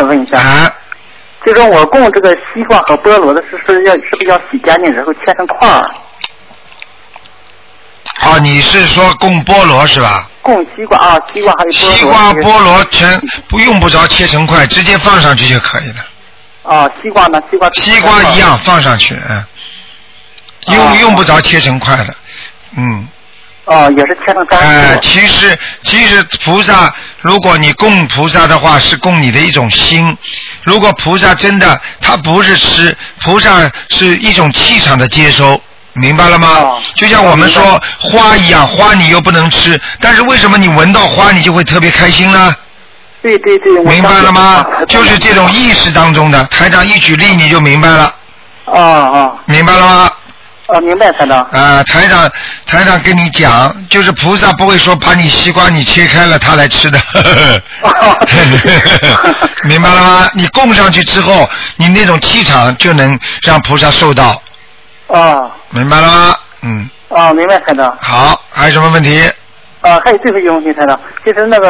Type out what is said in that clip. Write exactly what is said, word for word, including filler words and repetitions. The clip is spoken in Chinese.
问一下。 啊。 就说我供这个西瓜和菠萝的是是要是不是要洗干净，然后切成块儿？ 哦，你是说供菠萝是吧？ 供西瓜啊，西瓜还有菠萝。 西瓜、菠萝全不用不着切成块，直接放上去就可以了。 啊，西瓜呢？西瓜。 西瓜一样放上去，嗯，用、啊、用不着切成块的，嗯。 哦，也是切成干。 哎、呃，其实其实菩萨，如果你供菩萨的话，是供你的一种心。如果菩萨真的他不是吃，菩萨是一种气场的接收。明白了吗？哦、就像我们说花一样，花你又不能吃，但是为什么你闻到花你就会特别开心呢？ 对对对， 明白了吗？就是这种意识当中的。台长一举例你就明白了。 哦哦。 明白了吗？ 哦，明白台长。 啊、呃，台长，台长跟你讲，就是菩萨不会说把你西瓜你切开了他来吃的。明白了吗？你供上去之后，你那种气场就能让菩萨受到。 哦。 明白了吗？嗯。 哦，明白台长。 好，还有什么问题？ 啊，还有最后一个问题，台长，就是那个。